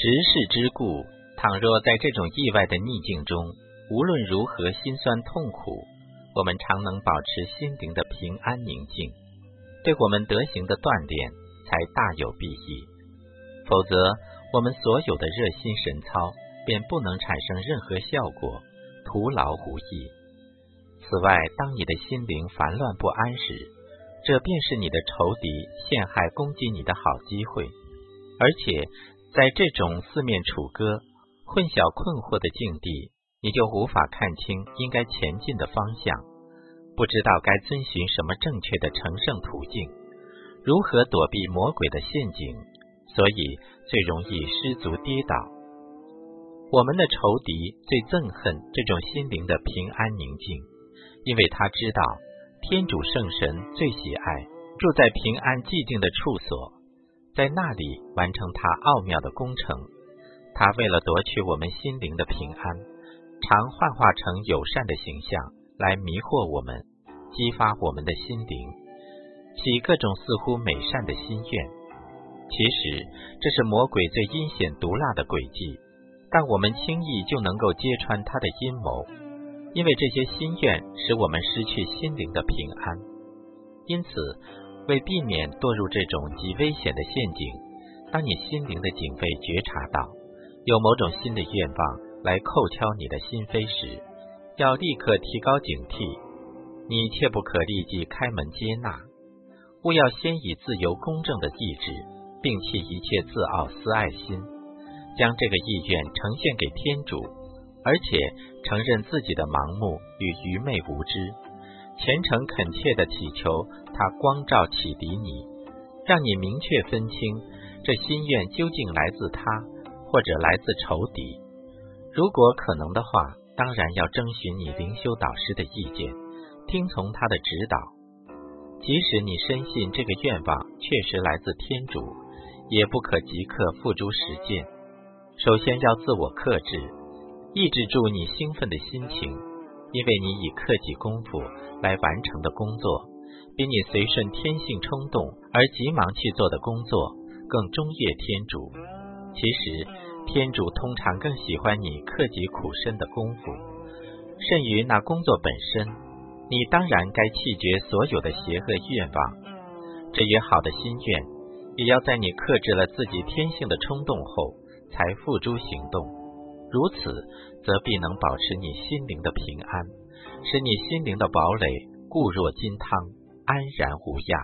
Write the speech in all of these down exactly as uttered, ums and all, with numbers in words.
直视之故，倘若在这种意外的逆境中，无论如何心酸痛苦，我们常能保持心灵的平安宁静，对我们德行的锻炼才大有裨益。否则，我们所有的热心神操便不能产生任何效果，徒劳无益。此外，当你的心灵烦乱不安时，这便是你的仇敌陷害攻击你的好机会。而且在这种四面楚歌、混淆困惑的境地，你就无法看清应该前进的方向，不知道该遵循什么正确的成圣途径，如何躲避魔鬼的陷阱，所以最容易失足跌倒。我们的仇敌最憎恨这种心灵的平安宁静，因为他知道天主圣神最喜爱住在平安寂静的处所，在那里完成他奥妙的工程。他为了夺取我们心灵的平安，常幻化成友善的形象来迷惑我们，激发我们的心灵，起各种似乎美善的心愿。其实这是魔鬼最阴险毒辣的诡计，但我们轻易就能够揭穿他的阴谋，因为这些心愿使我们失去心灵的平安。因此，为避免堕入这种极危险的陷阱，当你心灵的警卫觉察到有某种新的愿望来叩敲你的心扉时，要立刻提高警惕，你切不可立即开门接纳，务要先以自由公正的意志摒弃一切自傲私爱心，将这个意愿呈现给天主，而且承认自己的盲目与愚昧无知，虔诚恳切地祈求他光照启迪你，让你明确分清这心愿究竟来自他或者来自仇敌。如果可能的话，当然要征询你灵修导师的意见，听从他的指导。即使你深信这个愿望确实来自天主，也不可即刻付诸实践。首先要自我克制，抑制住你兴奋的心情，因为你以克己功夫来完成的工作，比你随顺天性冲动而急忙去做的工作更忠悦天主。其实天主通常更喜欢你克己苦身的功夫，甚于那工作本身。你当然该弃绝所有的邪恶愿望，至于好的心愿，也要在你克制了自己天性的冲动后才付诸行动，如此则必能保持你心灵的平安，使你心灵的堡垒固若金汤，安然无恙。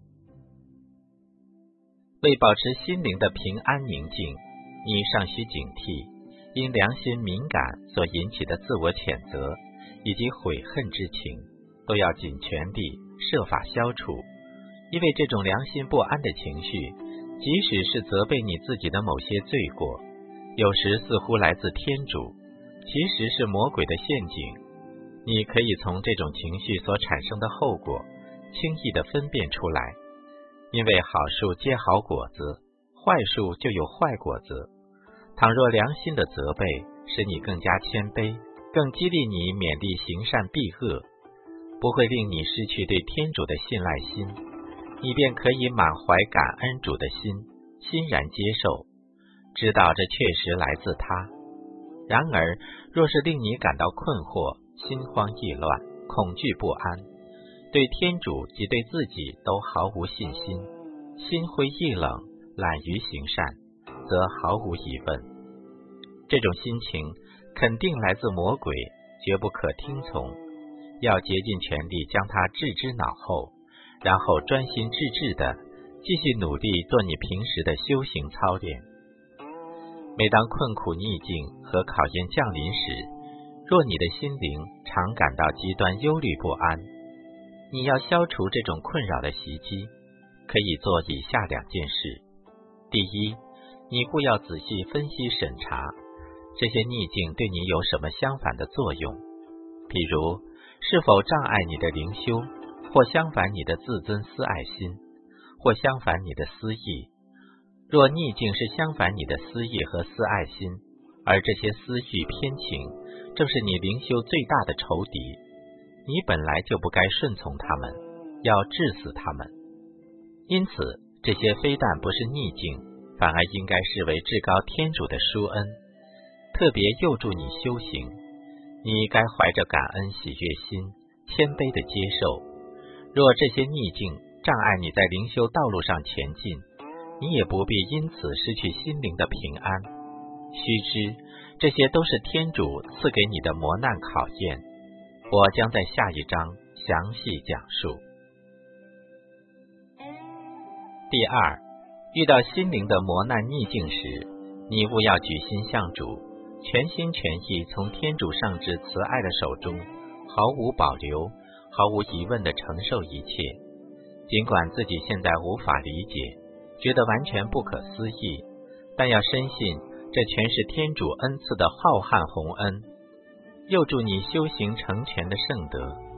为保持心灵的平安宁静，你尚需警惕因良心敏感所引起的自我谴责以及悔恨之情，都要尽全力设法消除。因为这种良心不安的情绪，即使是责备你自己的某些罪过，有时似乎来自天主，其实是魔鬼的陷阱。你可以从这种情绪所产生的后果轻易地分辨出来，因为好树结好果子，坏树就有坏果子。倘若良心的责备使你更加谦卑，更激励你勉励行善避恶，不会令你失去对天主的信赖心，你便可以满怀感恩主的心，欣然接受，知道这确实来自他。然而，若是令你感到困惑、心慌意乱、恐惧不安，对天主及对自己都毫无信心，心灰意冷，懒于行善，则毫无疑问，这种心情肯定来自魔鬼，绝不可听从。要竭尽全力将它置之脑后，然后专心致志地继续努力做你平时的修行操练。每当困苦逆境和考验降临时，若你的心灵常感到极端忧虑不安，你要消除这种困扰的袭击，可以做以下两件事。第一，你不要仔细分析审查这些逆境对你有什么相反的作用，比如是否障碍你的灵修，或相反你的自尊私爱心，或相反你的私意。若逆境是相反你的私意和私爱心，而这些私欲偏情正是你灵修最大的仇敌，你本来就不该顺从他们，要治死他们。因此，这些非但不是逆境， 反而应该视为至高天主的殊恩，特别佑助你修行。你该怀着感恩喜悦心，谦卑地接受。若这些逆境障碍你在灵修道路上前进，你也不必因此失去心灵的平安。须知，这些都是天主赐给你的磨难考验。我将在下一章详细讲述。第二，遇到心灵的磨难逆境时，你务要举心向主，全心全意从天主上至慈爱的手中，毫无保留、毫无疑问地承受一切。尽管自己现在无法理解，觉得完全不可思议，但要深信这全是天主恩赐的浩瀚宏恩，佑助你修行成全的圣德。